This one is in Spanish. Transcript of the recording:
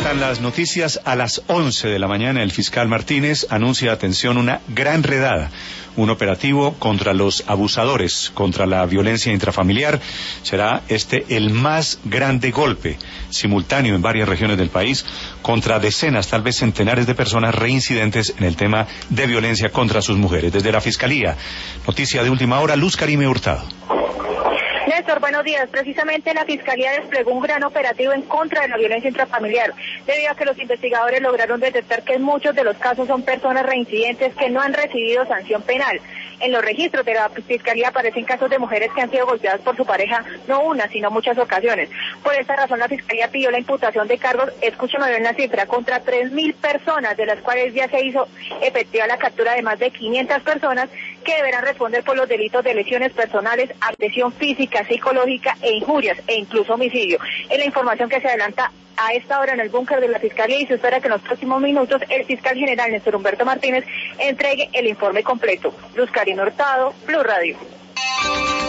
están las noticias? A las 11 de la mañana el fiscal Martínez anuncia, atención, una gran redada, un operativo contra los abusadores, contra la violencia intrafamiliar. Será el más grande golpe simultáneo en varias regiones del país contra decenas, tal vez centenares de personas reincidentes en el tema de violencia contra sus mujeres. Desde la Fiscalía, noticia de última hora, Luz Karime Hurtado. Néstor, buenos días. Precisamente la Fiscalía desplegó un gran operativo en contra de la violencia intrafamiliar, debido a que los investigadores lograron detectar que en muchos de los casos son personas reincidentes que no han recibido sanción penal. En los registros de la Fiscalía aparecen casos de mujeres que han sido golpeadas por su pareja, no una, sino muchas ocasiones. Por esta razón la Fiscalía pidió la imputación de cargos, escúchame bien la cifra, contra 3.000 personas, de las cuales ya se hizo efectiva la captura de más de 500 personas que deberán responder por los delitos de lesiones personales, agresión física, psicológica e injurias, e incluso homicidio. Es la información que se adelanta a esta hora en el búnker de la Fiscalía, y se espera que en los próximos minutos el fiscal general Néstor Humberto Martínez entregue el informe completo. Luz Karime Hurtado, Blue Radio.